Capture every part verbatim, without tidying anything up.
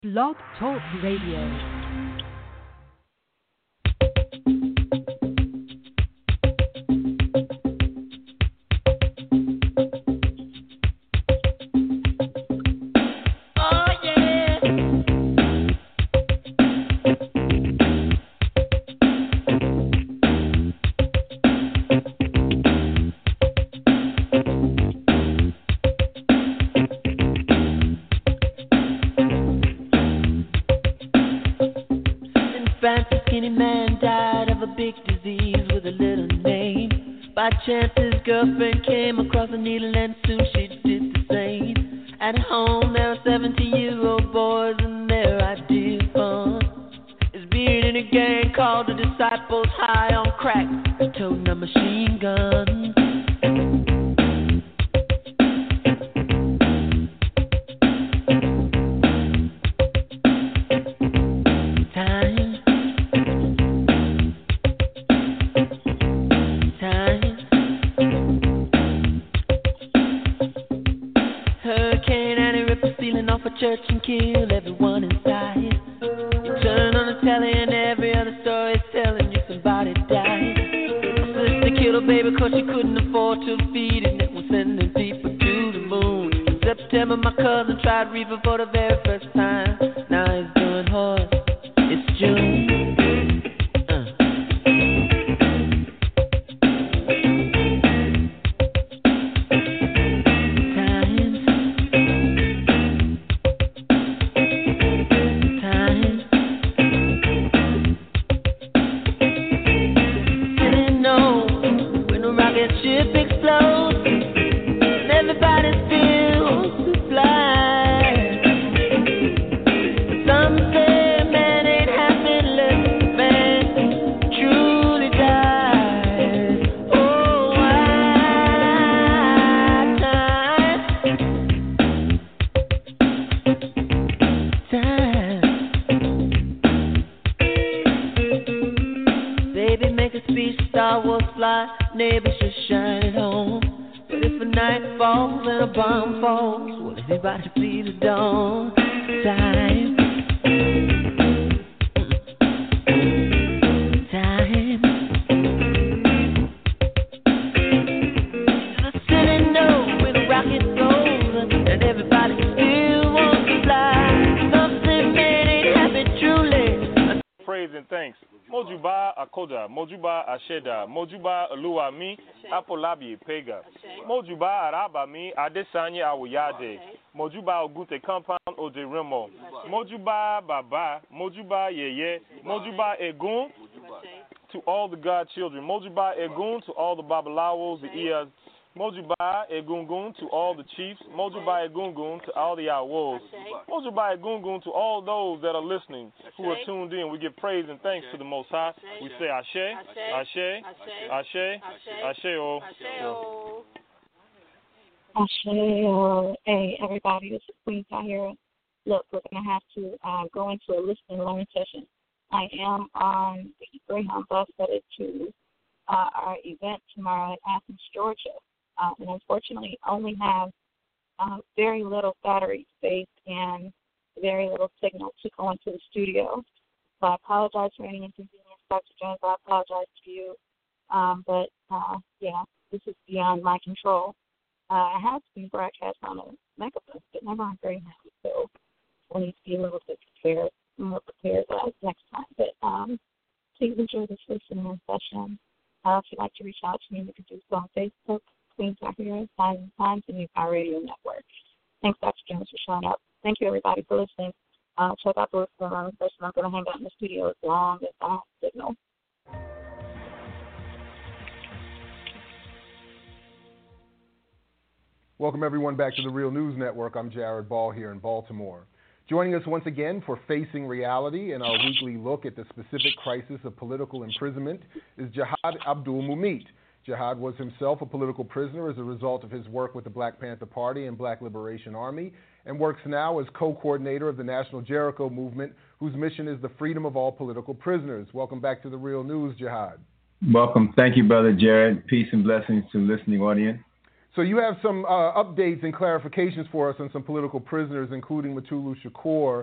Blog Talk Radio. Chance his girlfriend came across a needle and soon she did the same. At home there are seventeen-year-old boys and their idea of fun is being in a gang called the Disciples, high on crack and toting a machine gun. Church and kill everyone inside. You turn on the telly and every other story is telling you somebody died. My sister killed her baby cause she couldn't afford to feed it, and was sending people to the moon. In September my cousin tried reefer for the very first time. Now he's doing horse. It's June. Mojuba Luami, Apolabi Pega, Mojuba Araba mi, Adesanya Awuyade, Mojuba Ogute Compound Oderemo, Mojuba Baba, Mojuba Yeye, Mojuba Egun to all the God children, Mojuba Egun to all the Babalawos, the Ias, Mojuba Egungun to all the chiefs, Mojuba Egungun to all the Awos, Mojuba Egungun to all those that are listening, who are tuned in. We give praise and thanks to the Most High. We say Ashe, Ashe, Ashe, Ashe, oh. Ashe, oh. Hey, everybody, this is Queen Tahira. Look, we're going to have to uh, go into a listen and learn session. I am on the Greyhound bus headed to uh, our event tomorrow at Athens, Georgia. Uh, and unfortunately only have uh, very little battery space and very little signal to go into the studio. So I apologize for any inconvenience, Doctor Jones. I apologize to you. Um, but, uh, yeah, this is beyond my control. Uh, I have been broadcast on a megabus, but never on Greyhound. So we'll need to be a little bit prepared, more prepared uh, next time. But um, please enjoy this listening session. Uh, if you'd like to reach out to me, you can do so on Facebook. Queen Tahira, Times and Times, and Unify Radio Network. Thanks, Doctor Jones, for showing up. Thank you, everybody, for listening. Uh, check out the listening learning session. I'm going to hang out in the studio as long as I have signal. Welcome, everyone, back to the Real News Network. I'm Jared Ball here in Baltimore. Joining us once again for Facing Reality and our weekly look at the specific crisis of political imprisonment is Jihad Abdul Mumit. Jihad was himself a political prisoner as a result of his work with the Black Panther Party and Black Liberation Army, and works now as co-coordinator of the National Jericho Movement, whose mission is the freedom of all political prisoners. Welcome back to the Real News, Jihad. Welcome. Thank you, Brother Jared. Peace and blessings to the listening audience. So you have some uh, updates and clarifications for us on some political prisoners, including Mutulu Shakur.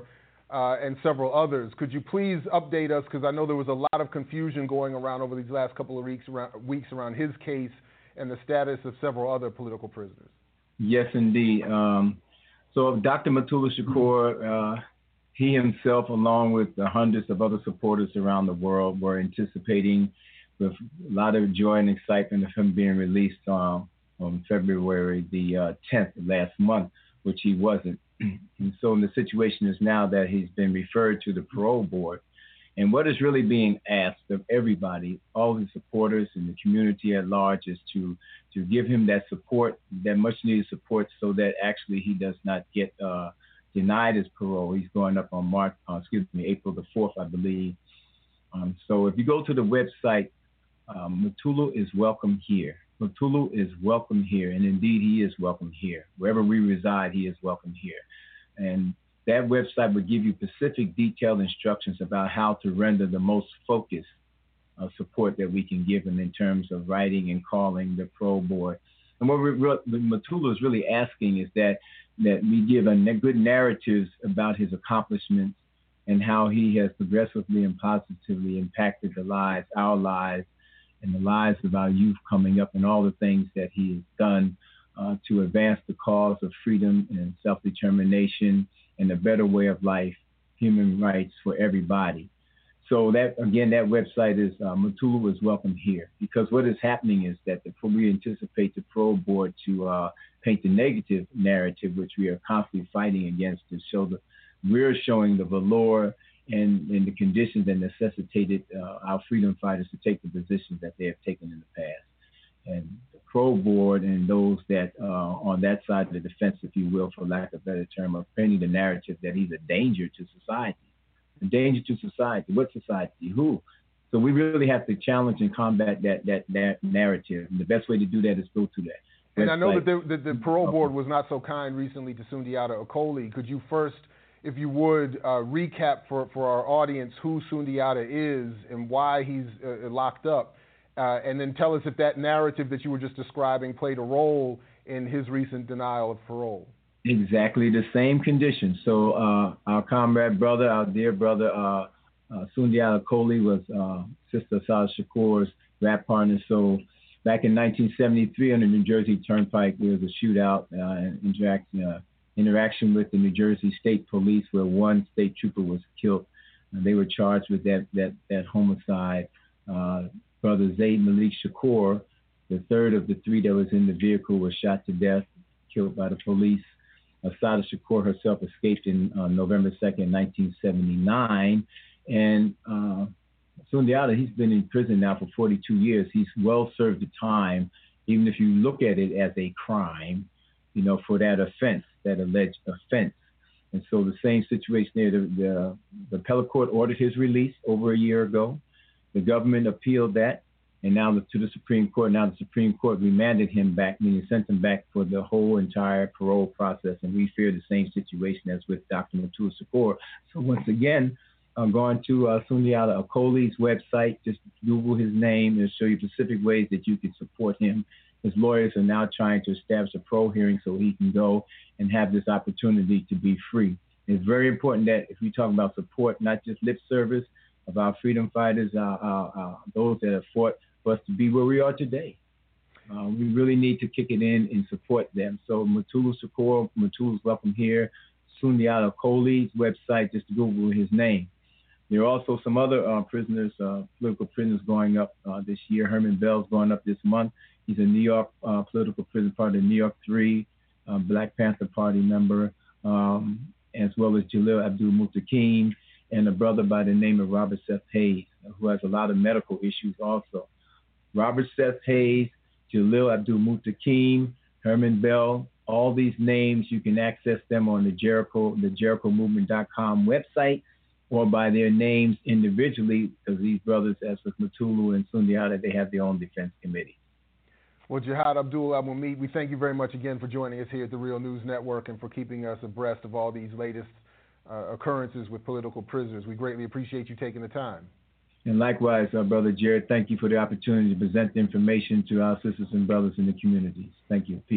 uh, and several others. Could you please update us, because I know there was a lot of confusion going around over these last couple of weeks around, weeks around his case and the status of several other political prisoners? Yes, indeed. Um, so Doctor Mutulu Shakur, uh, he himself, along with the hundreds of other supporters around the world, were anticipating with a lot of joy and excitement of him being released uh, on February the uh, tenth last month, which he wasn't. And so the situation is now that he's been referred to the parole board. And what is really being asked of everybody, all the supporters and the community at large, is to to give him that support, that much needed support, so that actually he does not get uh, denied his parole. He's going up on March, uh, excuse me, April the fourth, I believe. Um, so if you go to the website, um, Mutulu is welcome here. Mutulu is welcome here, and indeed he is welcome here. Wherever we reside, he is welcome here. And that website would give you specific detailed instructions about how to render the most focused uh, support that we can give him in terms of writing and calling the parole board. And what Mutulu is really asking is that, that we give a good narratives about his accomplishments and how he has progressively and positively impacted the lives, our lives, and the lives of our youth coming up, and all the things that he has done uh, to advance the cause of freedom and self-determination and a better way of life, human rights for everybody. So that, again, that website is uh, Mutulu is welcome here, because what is happening is that the, we anticipate the parole board to uh, paint the negative narrative, which we are constantly fighting against, to show the, we're showing the velour and, and the conditions that necessitated uh, our freedom fighters to take the positions that they have taken in the past. And the parole board and those that uh, on that side of the defense, if you will, for lack of a better term, are painting the narrative that he's a danger to society. A danger to society. What society? Who? So we really have to challenge and combat that that, that narrative. And the best way to do that is go to that. And I know that the, the, the parole board was not so kind recently to Sundiata Acoli. Could you first, if you would, uh, recap for, for our audience who Sundiata is and why he's uh, locked up? Uh, and then tell us if that narrative that you were just describing played a role in his recent denial of parole. Exactly the same conditions. So uh, our comrade brother, our dear brother, uh, uh, Sundiata Acoli was uh, Sister Assata Shakur's rap partner. So back in nineteen seventy-three on the New Jersey Turnpike, there was a shootout, uh, interact, uh, interaction with the New Jersey State Police, where one state trooper was killed. And they were charged with that that, that homicide. Uh, Brother Zaid Malik Shakur, the third of the three that was in the vehicle, was shot to death, killed by the police. Assata Shakur herself escaped in uh, November second, nineteen seventy-nine. And uh, Sundiata, he's been in prison now for forty-two years. He's well served the time, even if you look at it as a crime, you know, for that offense, that alleged offense. And so the same situation there, the, the, the appellate court ordered his release over a year ago. The government appealed that, and now the, to the Supreme Court. Now the Supreme Court remanded him back, meaning sent him back for the whole entire parole process. And we fear the same situation as with Doctor Mutulu Shakur. So once again, I'm going to uh, Sundiata Acoli's website. Just Google his name and show you specific ways that you can support him. His lawyers are now trying to establish a parole hearing so he can go and have this opportunity to be free. It's very important that if we talk about support, not just lip service, of our freedom fighters, uh, uh, uh, those that have fought for us to be where we are today. Uh, we really need to kick it in and support them. So Mutulu Shakur, Mutulu's welcome here. Sundiata Acoli's website, just Google his name. There are also some other uh, prisoners, uh, political prisoners going up uh, this year. Herman Bell's going up this month. He's a New York uh, political prison part of the New York Three, uh, Black Panther Party member, um, as well as Jalil Abdul Mutakim, and a brother by the name of Robert Seth Hayes, who has a lot of medical issues also. Robert Seth Hayes, Jalil Abdul Mutakim, Herman Bell, all these names, you can access them on the Jericho, the Jericho Movement dot com website, or by their names individually, because these brothers, as with Mutulu and Sundiata, they have their own defense committee. Well, Jihad Abdul Al-Mumit, we thank you very much again for joining us here at the Real News Network and for keeping us abreast of all these latest Uh, occurrences with political prisoners. We greatly appreciate you taking the time. And likewise, uh, Brother Jared, thank you for the opportunity to present the information to our sisters and brothers in the communities. Thank you. Peace.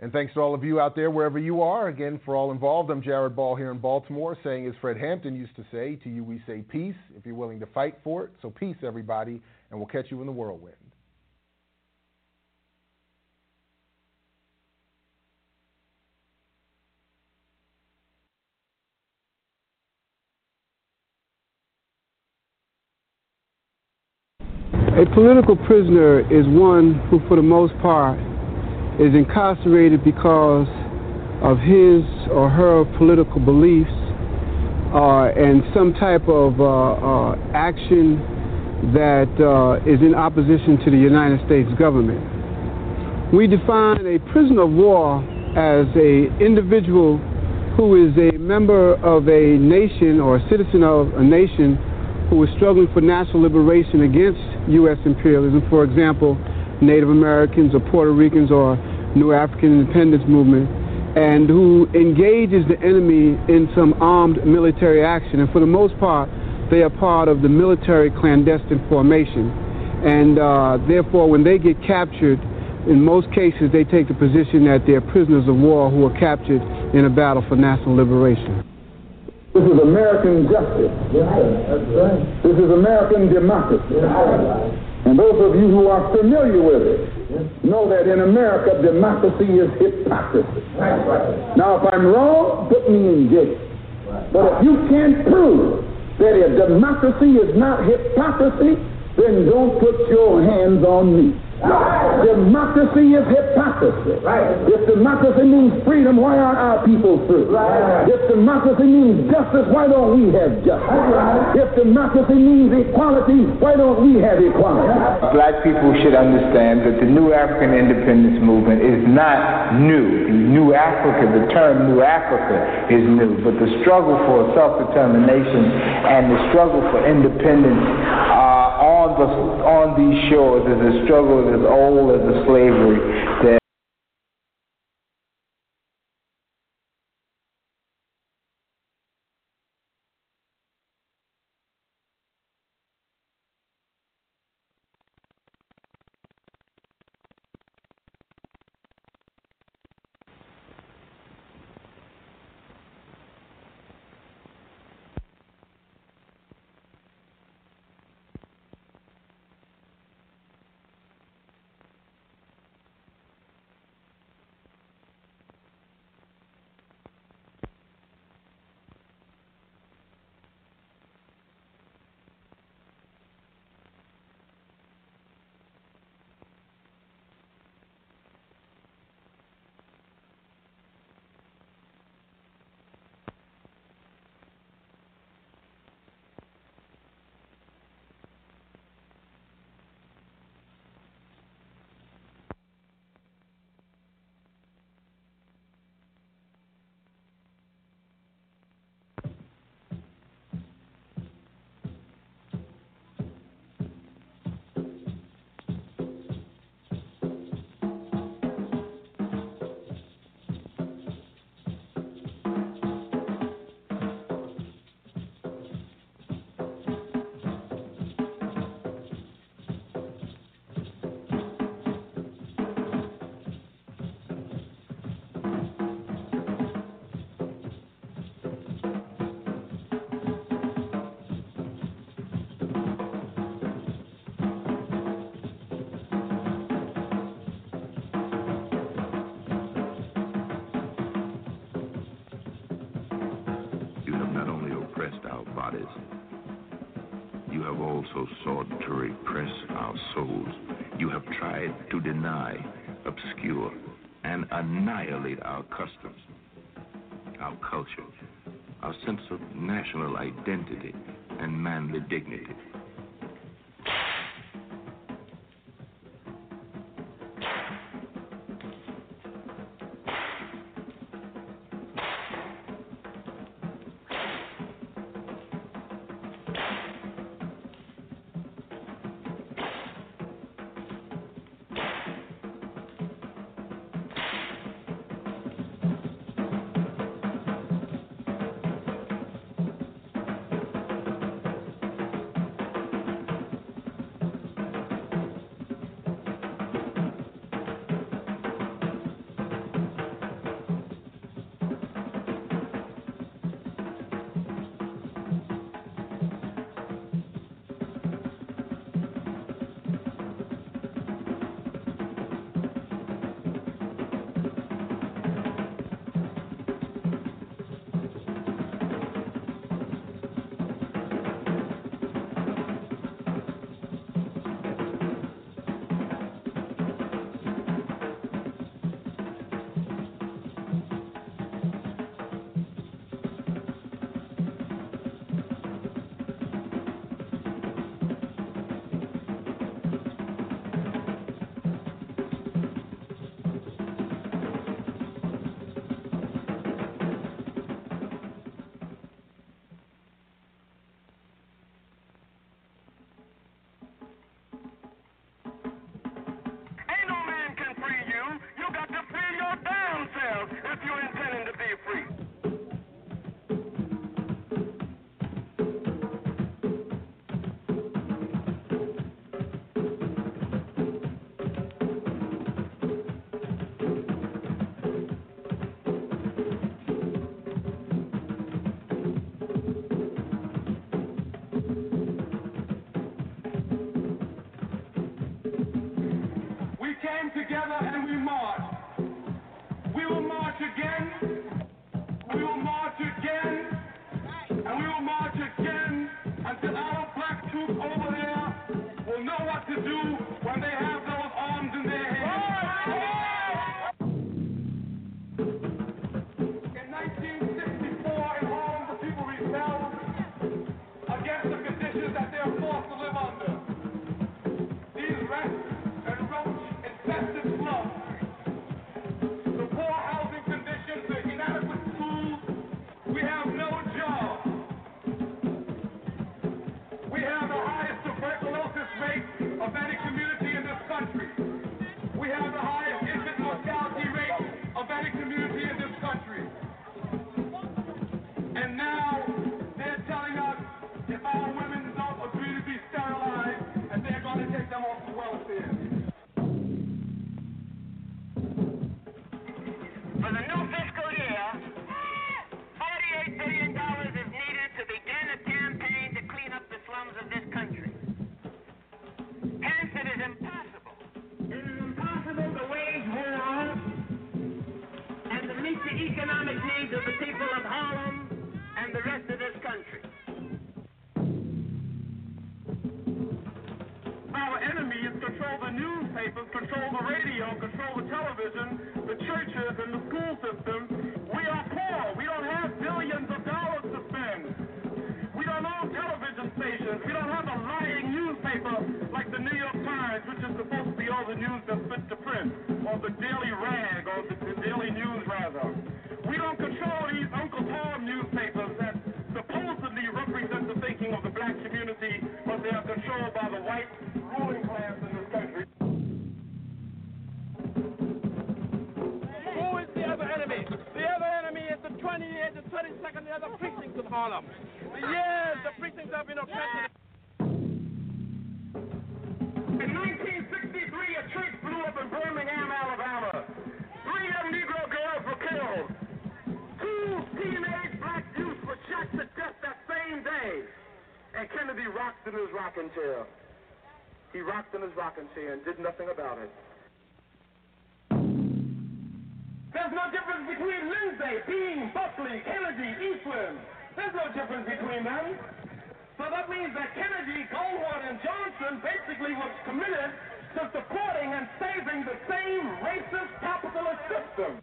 And thanks to all of you out there, wherever you are. Again, for all involved, I'm Jared Ball here in Baltimore, saying as Fred Hampton used to say, to you we say peace, if you're willing to fight for it. So peace, everybody, and we'll catch you in the whirlwind. A political prisoner is one who, for the most part, is incarcerated because of his or her political beliefs uh, and some type of uh, uh, action that uh, is in opposition to the United States government. We define a prisoner of war as an individual who is a member of a nation or a citizen of a nation who is struggling for national liberation against U S imperialism, for example, Native Americans or Puerto Ricans or New African Independence Movement, and who engages the enemy in some armed military action. And for the most part, they are part of the military clandestine formation. And uh, therefore, when they get captured, in most cases, they take the position that they're prisoners of war who are captured in a battle for national liberation. This is American justice. Yeah, that's right. This is American democracy. Yeah. And those of you who are familiar with it yeah. know that in America, democracy is hypocrisy. That's right. Now, if I'm wrong, put me in jail. Right. But if you can't prove that a democracy is not hypocrisy, then don't put your hands on me. Right. Democracy is hypocrisy. Right. If democracy means freedom, why aren't our people free? Right. If democracy means justice, why don't we have justice? Right. If democracy means equality, why don't we have equality? Black people should understand that the New African Independence Movement is not new. New Africa, the term New Africa is new, but the struggle for self-determination and the struggle for independence uh, on the on these shores is a struggle as old as the slavery that You have also sought to repress our souls. You have tried to deny, obscure, and annihilate our customs, our culture, our sense of national identity and manly dignity. won't march again until our black troops over there will know what to do when they have those arms in their hands. In nineteen sixty-four, in Harlem, the people rebelled against the conditions that they're forced to live under. These rats and roach-infested slums, the poor housing conditions, the inadequate schools, we have no job. We have the highest tuberculosis rate of any community in this country. We have the highest infant mortality rate of any community in this country. And now they're telling us if our women don't agree to be sterilized, and they're going to take them off the welfare. For the new fiscal year, forty-eight billion dollars is needed to begin a campaign to clean up the slums of this country. Hence, it is impossible. It is impossible to wage war and to meet the economic needs of the people of Harlem and the rest of this country. Our enemies control the newspapers, control the radio, control the television, the churches, and the school system. We are poor. We don't have billions of dollars to spend. We don't own television stations. We don't have a lying newspaper like the New York Times, which is supposed to be all the news that's fit to print, or the Daily Rag, or the, the Daily News, rather. We don't control these Uncle Tom newspapers that supposedly represent the thinking of the black community, but they are controlled by the white ruling class in this country. Who is the other enemy? The other enemy is the twenty-eighth and twenty-second other precincts of Harlem. Yes, the precincts have been oppressed. In nineteen sixty-three, a church blew up in Birmingham, Alabama. Three young Negro girls were killed. Two teenage black youths were shot to death that same day. And Kennedy rocked in his rocking chair. He rocked in his rocking chair and did nothing about it. There's no difference between Lindsay, Bean, Buckley, Kennedy, Eastland. There's no difference between them. So that means that Kennedy, Goldwater, and Johnson basically was committed to supporting and saving the same racist capitalist system.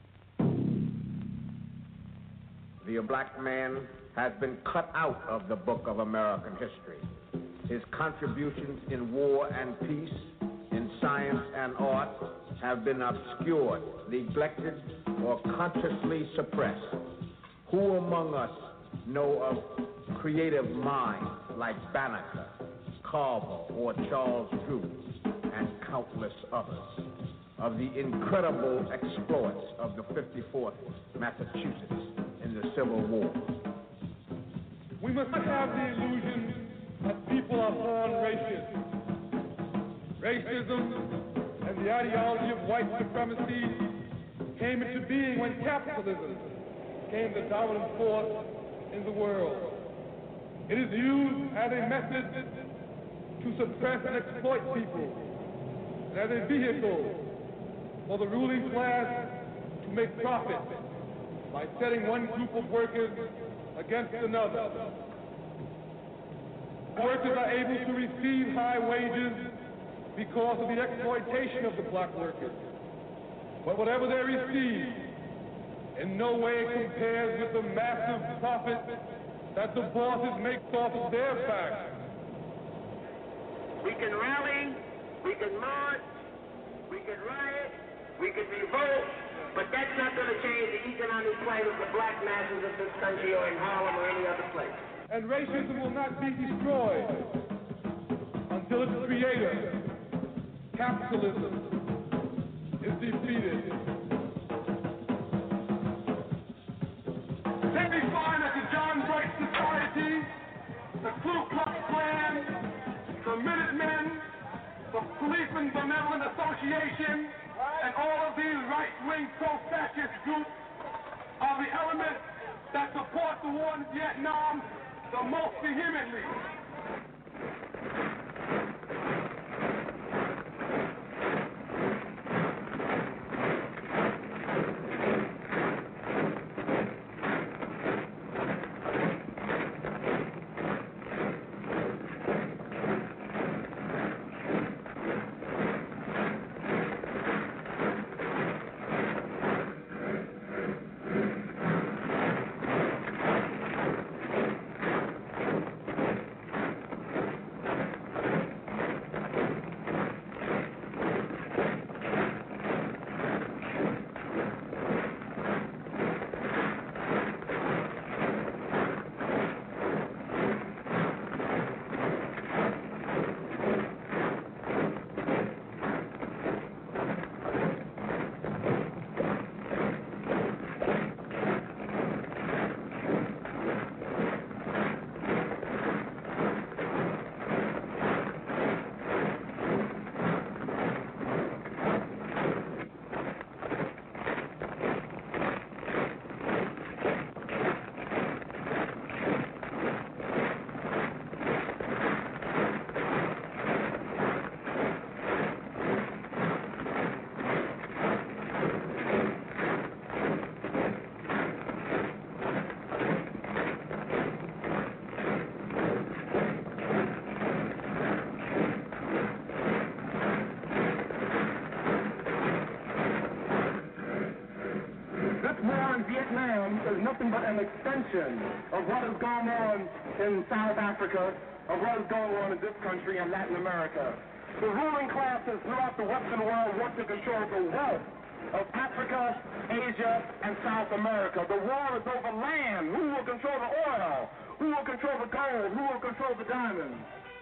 The black man has been cut out of the book of American history. His contributions in war and peace, in science and art, have been obscured, neglected, or consciously suppressed. Who among us know of creative minds like Banneker, Carver, or Charles Drew, and countless others? Of the incredible exploits of the fifty-fourth Massachusetts in the Civil War. We must not have the illusion that people are born racist. Racism and the ideology of white supremacy came into being when capitalism became the dominant force in the world. It is used as a method to suppress and exploit people, and as a vehicle for the ruling class to make profit by setting one group of workers against another. Workers are able to receive high wages because of the exploitation of the black workers. But whatever they receive in no way compares with the massive profit that the bosses make off of their backs. We can rally, we can march, we can riot, we can revolt, but that's not going to change the economic plight of the black masses of this country or in Harlem or any other place. And racism will not be destroyed until its creator, capitalism, is defeated. They be fine at the John Bright Society, the Ku Klux Klan, the Minutemen, the Policemen's Benevolent Association, and all of these right-wing pro-fascist groups are the elements that support the war in Vietnam the most vehemently. an extension of what is going on in South Africa, of what is going on in this country and Latin America. The ruling classes throughout the Western world want to control the wealth of Africa, Asia, and South America. The war is over land. Who will control the oil? Who will control the gold? Who will control the diamonds?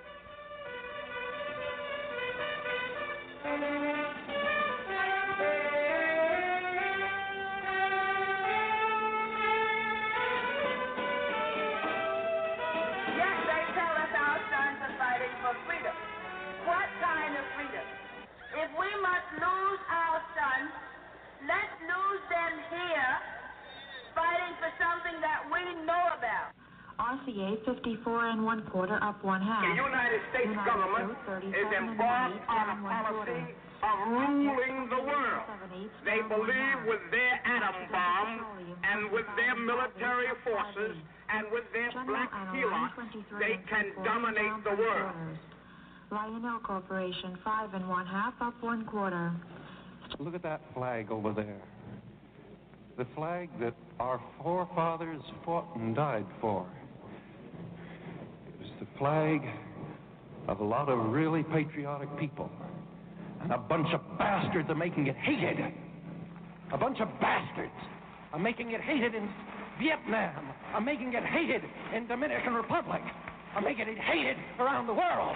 Yes, they tell us our sons are fighting for freedom. What kind of freedom? If we must lose our sons, let's lose them here, fighting for something that we know about. R C A fifty-four and one quarter up one half. The United States United government States, is embarked on a policy of ruling the world. They believe with their atom bomb and with their military forces and with their black helots, they can dominate the world. Lionel Corporation five and one half up one quarter. Look at that flag over there. The flag that our forefathers fought and died for. It's the flag of a lot of really patriotic people. And a bunch of bastards are making it hated. A bunch of bastards are making it hated in Vietnam, are making it hated in Dominican Republic, are making it hated around the world.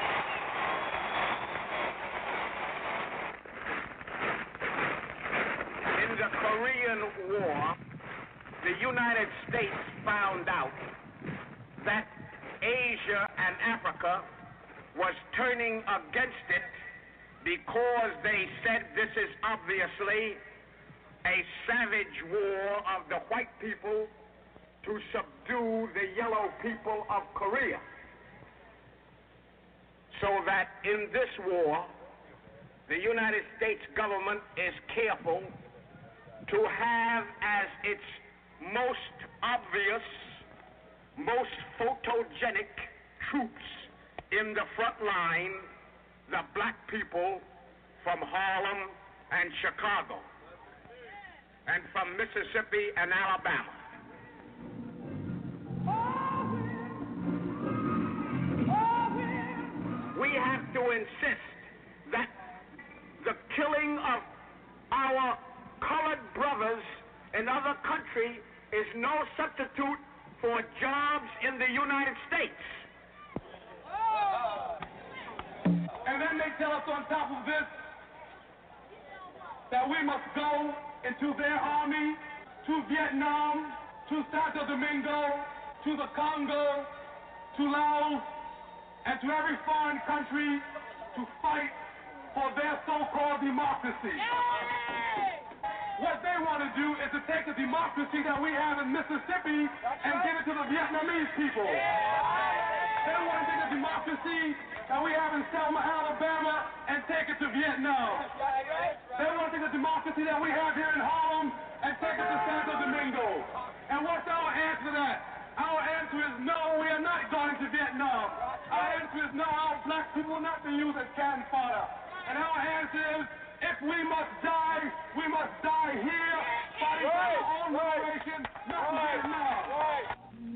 In the Korean War, the United States found out that Asia and Africa was turning against it because they said this is obviously a savage war of the white people to subdue the yellow people of Korea. So that in this war, the United States government is careful to have as its most obvious, most photogenic troops in the front line the black people from Harlem and Chicago, and from Mississippi and Alabama. We have to insist that the killing of our colored brothers in other countries is no substitute for jobs in the United States. And then they tell us on top of this that we must go into their army, to Vietnam, to Santo Domingo, to the Congo, to Laos, and to every foreign country to fight for their so-called democracy. What they want to do is to take the democracy that we have in Mississippi and give it to the Vietnamese people. They want to take the democracy that we have in Selma, Alabama, and take it to Vietnam. They want to take the democracy that we have here in Harlem and take it to Santo Domingo. And what's our answer to that? Our answer is no, we are not going to Vietnam. Our answer is no, our black people will not be used as cannon fodder. And our answer is, if we must die, we must die here, fighting for our own liberation, not in Vietnam.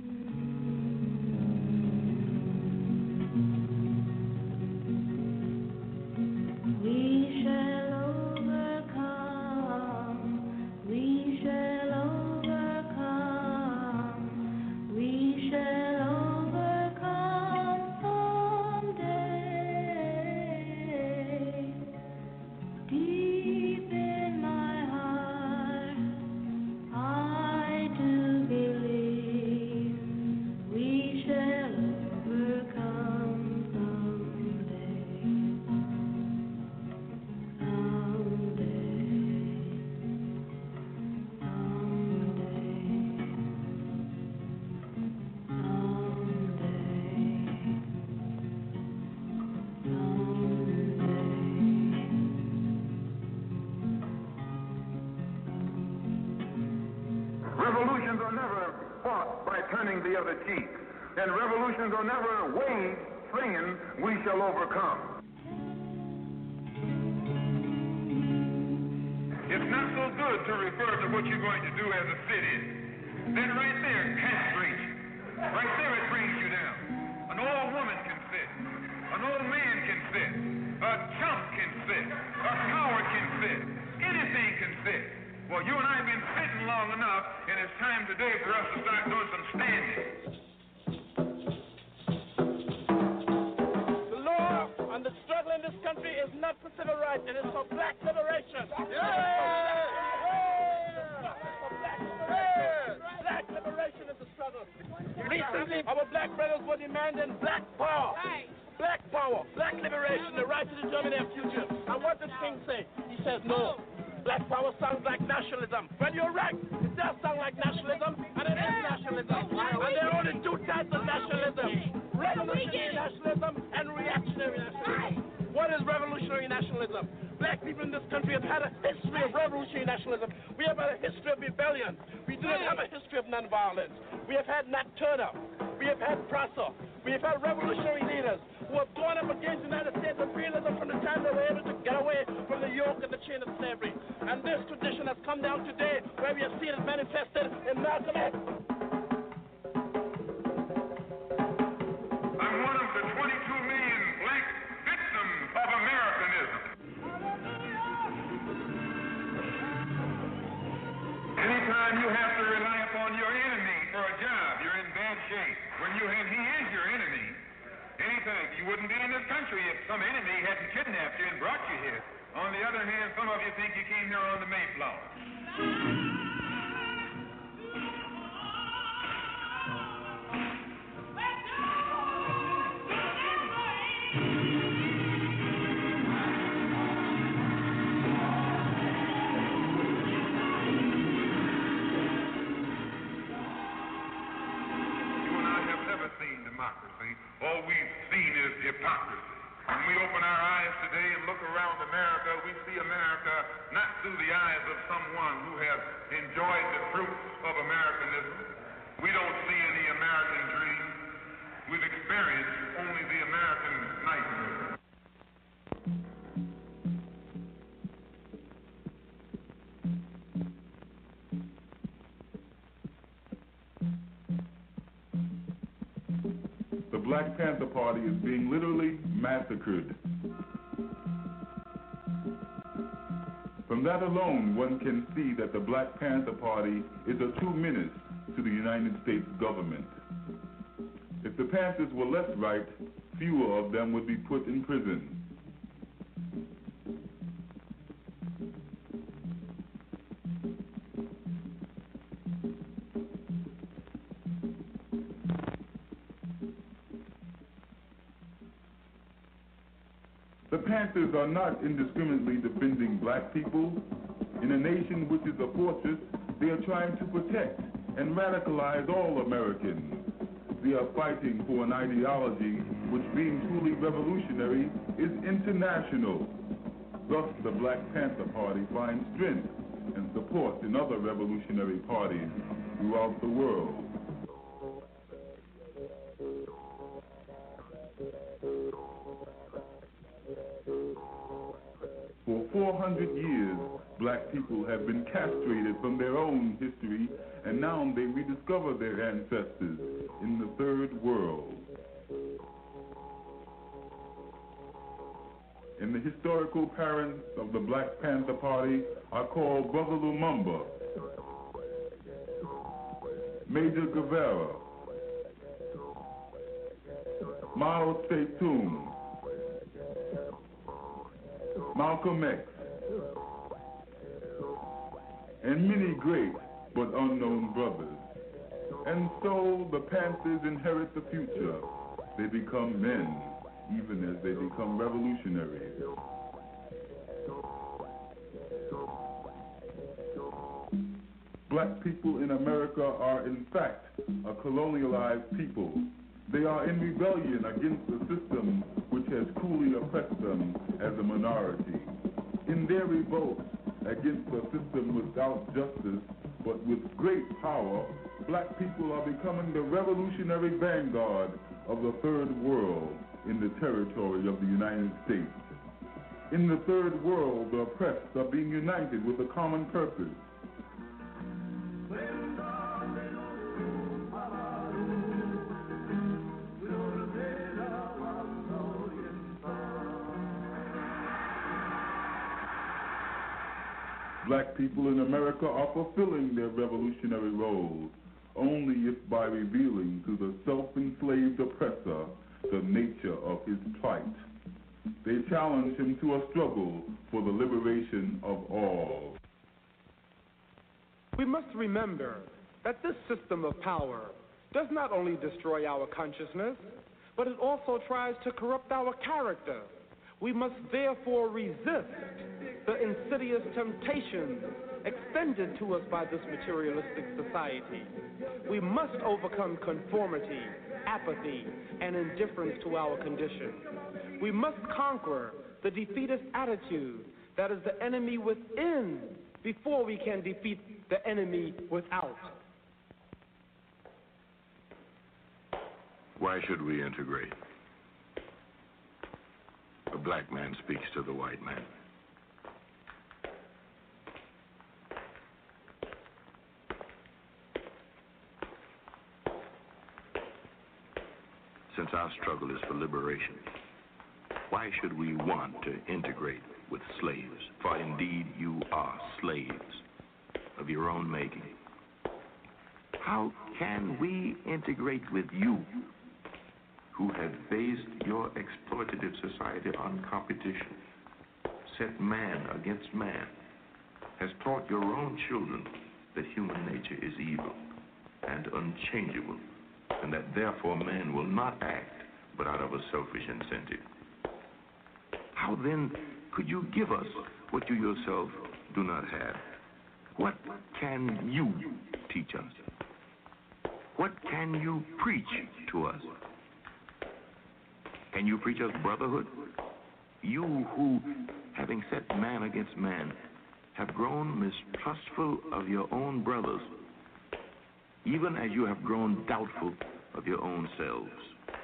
We shall overcome, we shall overcome, we shall overcome someday. Deep in my heart, I do believe we shall overcome someday. Revolutions are never fought by turning the other cheek, and revolutions are never waged singing, "We shall overcome." It's not so good to refer to what you're going to do as a sit-in. then right there, castrate you. Right there, it brings you down. An old woman can fit. An old man can fit. A chump can fit. A coward can fit. Anything can fit. Well, you and I have been sitting long enough, and it's time today for us to start doing some standing. The law and the struggle in this country is not for civil rights, it is for black liberation. Yeah! Black liberation is the struggle. Recently, our black brothers were demanding black power. Black power, black liberation, the right to determine their future. And what did King say? He says no. Black power sounds like nationalism. Well, you're right. It does sound like nationalism, and it is nationalism. And there are only two types of nationalism: revolutionary nationalism and reactionary nationalism. What is revolutionary nationalism? Black people in this country have had a history of revolutionary nationalism. We have had a history of rebellion. We do not have a history of nonviolence. We have had Nat Turner. We have had Prosser. We have had revolutionary leaders who have gone up against the United States imperialism from the time they were able to get away from the yoke and the chain of slavery. And this tradition has come down today, where we have seen it manifested in Malcolm X. I'm one of the twenty-two million black victims of Americanism. Anytime you have to rely upon your enemy for a job, you're in bad shape. When you and he is your enemy, anything, you wouldn't be in this country if some enemy hadn't kidnapped you and brought you here. On the other hand, some of you think you came here on the Mayflower. Democracy. All we've seen is hypocrisy. When we open our eyes today and look around America, we see America not through the eyes of someone who has enjoyed the fruits of Americanism. We don't see any American dream. We've experienced only the American nightmare. The Black Panther Party is being literally massacred. From that alone, one can see that the Black Panther Party is a true menace to the United States government. If the Panthers were less right, fewer of them would be put in prison. The Panthers are not indiscriminately defending black people. In a nation which is a fortress, they are trying to protect and radicalize all Americans. They are fighting for an ideology which, being truly revolutionary, is international. Thus, the Black Panther Party finds strength and support in other revolutionary parties throughout the world. For four hundred years, black people have been castrated from their own history, and now they rediscover their ancestors in the third world. And the historical parents of the Black Panther Party are called Brother Lumumba, Major Guevara, Mao Zedong, Malcolm X, and many great but unknown brothers. And so the Panthers inherit the future. They become men, even as they become revolutionaries. Black people in America are in fact a colonialized people. They are in rebellion against the system which has cruelly oppressed them as a minority. In their revolt against a system without justice, but with great power, black people are becoming the revolutionary vanguard of the third world in the territory of the United States. In the third world, the oppressed are being united with a common purpose. When God Black people in America are fulfilling their revolutionary roles only if by revealing to the self-enslaved oppressor the nature of his plight. They challenge him to a struggle for the liberation of all. We must remember that this system of power does not only destroy our consciousness, but it also tries to corrupt our character. We must therefore resist the insidious temptations extended to us by this materialistic society. We must overcome conformity, apathy, and indifference to our condition. We must conquer the defeatist attitude that is the enemy within before we can defeat the enemy without. Why should we integrate? A black man speaks to the white man. Since our struggle is for liberation, why should we want to integrate with slaves? For indeed you are slaves of your own making. How can we integrate with you who have based your exploitative society on competition, set man against man, has taught your own children that human nature is evil and unchangeable, and that therefore man will not act but out of a selfish incentive? How then could you give us what you yourself do not have? What can you teach us? What can you preach to us? Can you preach us brotherhood? You who, having set man against man, have grown mistrustful of your own brothers, even as you have grown doubtful of your own selves.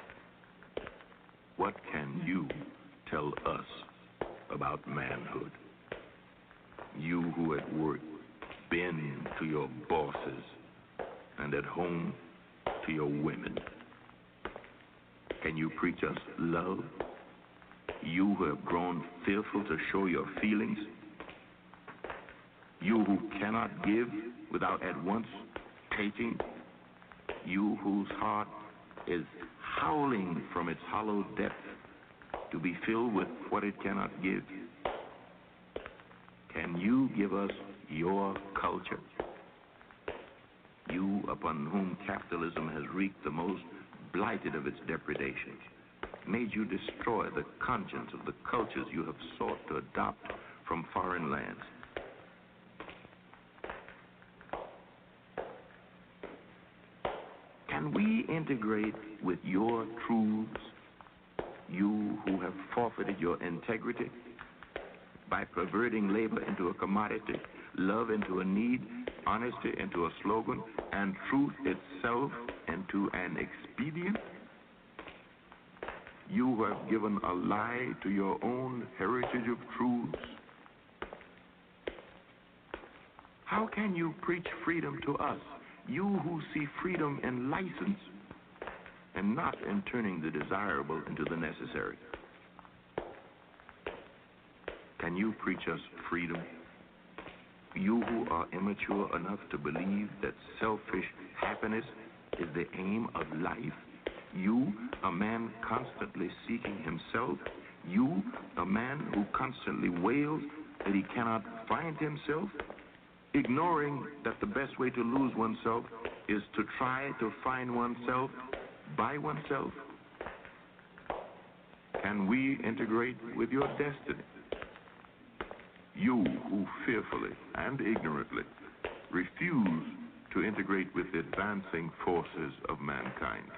What can you tell us about manhood? You who at work bend to your bosses and at home to your women. Can you preach us love? You who have grown fearful to show your feelings. You who cannot give without at once taking. You whose heart is howling from its hollow depth to be filled with what it cannot give. Can you give us your culture? You upon whom capitalism has wreaked the most blighted of its depredations, made you destroy the conscience of the cultures you have sought to adopt from foreign lands. Can we integrate with your truths, you who have forfeited your integrity by perverting labor into a commodity, love into a need, honesty into a slogan, and truth itself into an expedient? You who have given a lie to your own heritage of truths. How can you preach freedom to us, you who see freedom in license and not in turning the desirable into the necessary? Can you preach us freedom, you who are immature enough to believe that selfish happiness is the aim of life? You, a man constantly seeking himself? You, a man who constantly wails that he cannot find himself? Ignoring that the best way to lose oneself is to try to find oneself by oneself? Can we integrate with your destiny? You who fearfully and ignorantly refuse to integrate with the advancing forces of mankind.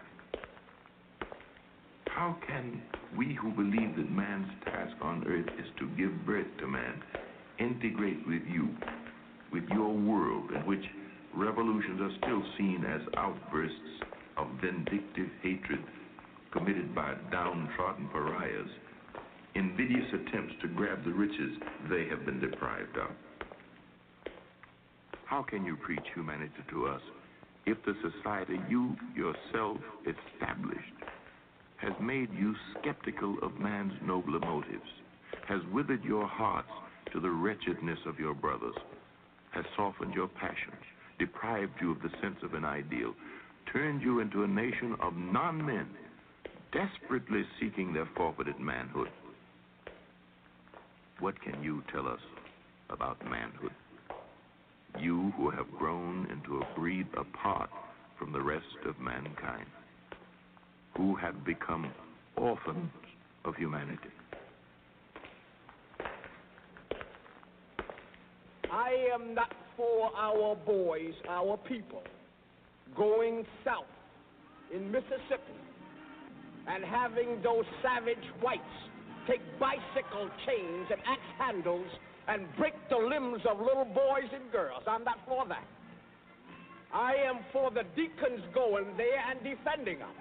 How can we who believe that man's task on earth is to give birth to man integrate with you, with your world in which revolutions are still seen as outbursts of vindictive hatred committed by downtrodden pariahs, invidious attempts to grab the riches they have been deprived of? How can you preach humanity to us if the society you yourself established has made you skeptical of man's nobler motives, has withered your hearts to the wretchedness of your brothers, has softened your passions, deprived you of the sense of an ideal, turned you into a nation of non-men, desperately seeking their forfeited manhood. What can you tell us about manhood? You who have grown into a breed apart from the rest of mankind, who have become orphans of humanity. I am not for our boys, our people, going south in Mississippi and having those savage whites take bicycle chains and axe handles and break the limbs of little boys and girls. I'm not for that. I am for the deacons going there and defending them.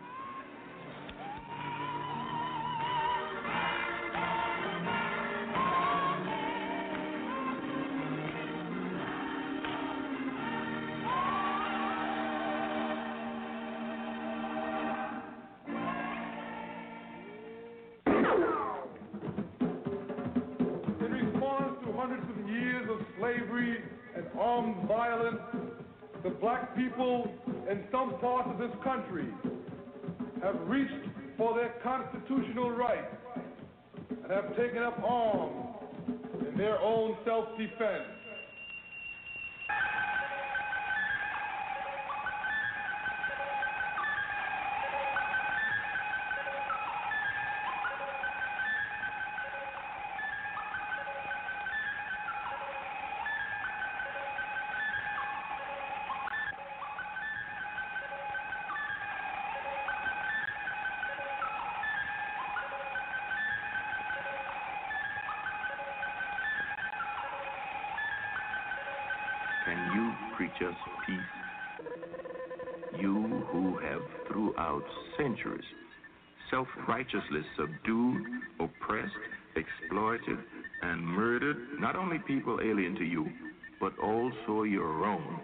Slavery and armed violence, the black people in some parts of this country have reached for their constitutional rights and have taken up arms in their own self-defense. Can you preach us peace? You who have throughout centuries self-righteously subdued, oppressed, exploited, and murdered not only people alien to you, but also your own.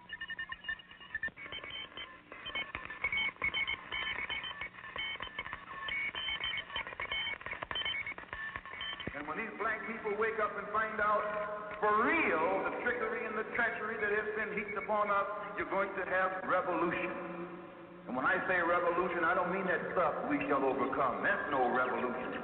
And when these black people wake up and find out for real the trickery and the treachery that has been heaped upon us, you're going to have revolution. And when I say revolution, I don't mean that stuff we shall overcome. That's no revolution.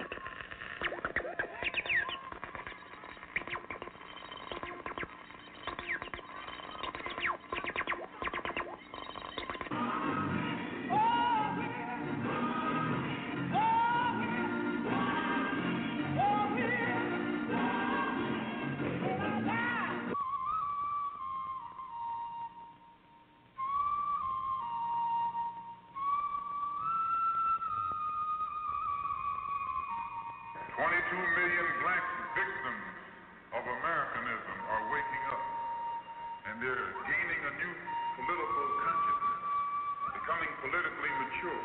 twenty-two million black victims of Americanism are waking up, and they're gaining a new political consciousness, becoming politically mature.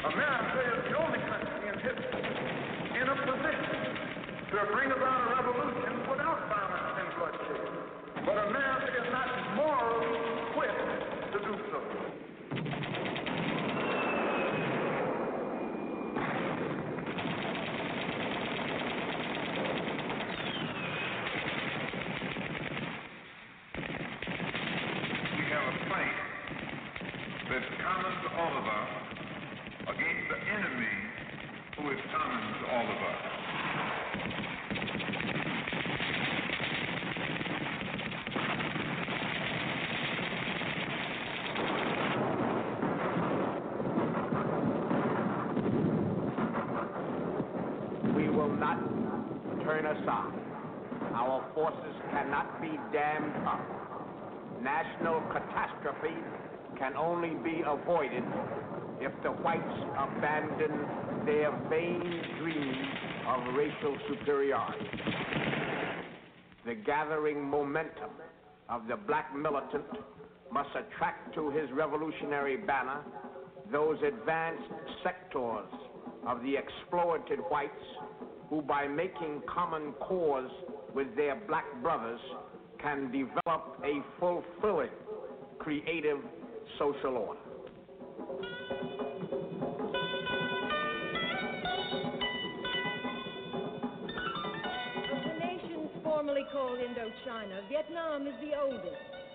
America is the only country in history in a position to bring about a revolution without violence and bloodshed. But America is not morally equipped to do so. We have a fight that's common to all of us against the enemy who is common to all of us. We will not turn aside. Our forces cannot be dammed up. National catastrophe can only be avoided if the whites abandon their vain dream of racial superiority. The gathering momentum of the black militant must attract to his revolutionary banner those advanced sectors of the exploited whites who, by making common cause with their black brothers, can develop a fulfilling, creative social order. Of the nations formerly called Indochina, Vietnam is the oldest.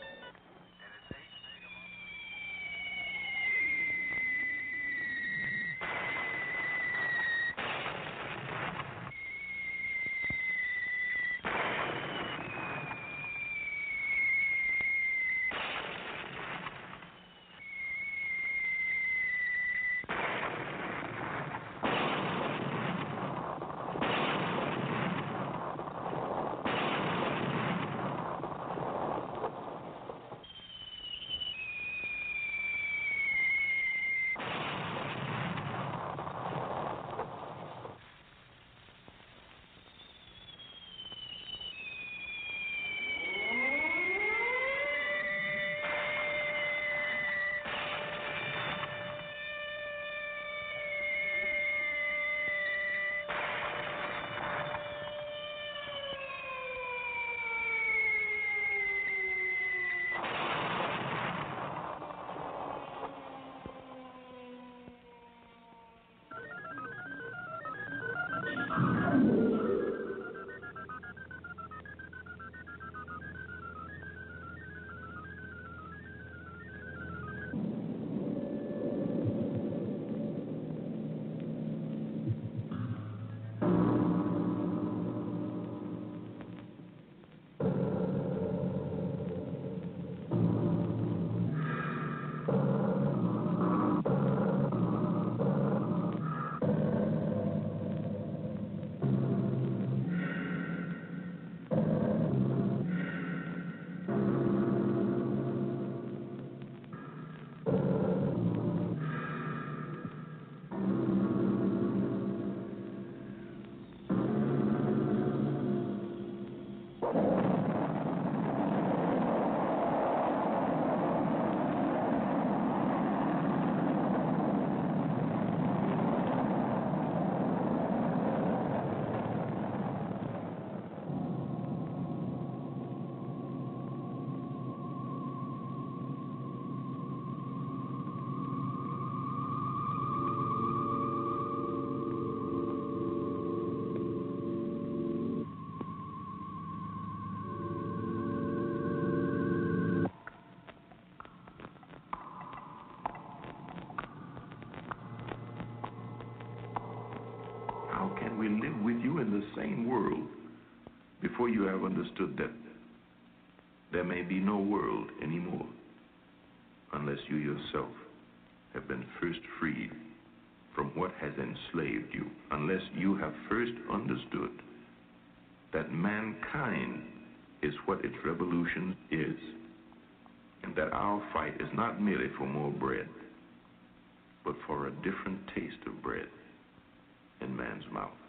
We live with you in the same world before you have understood that there may be no world anymore unless you yourself have been first freed from what has enslaved you, unless you have first understood that mankind is what its revolution is, and that our fight is not merely for more bread, but for a different taste of bread in man's mouth.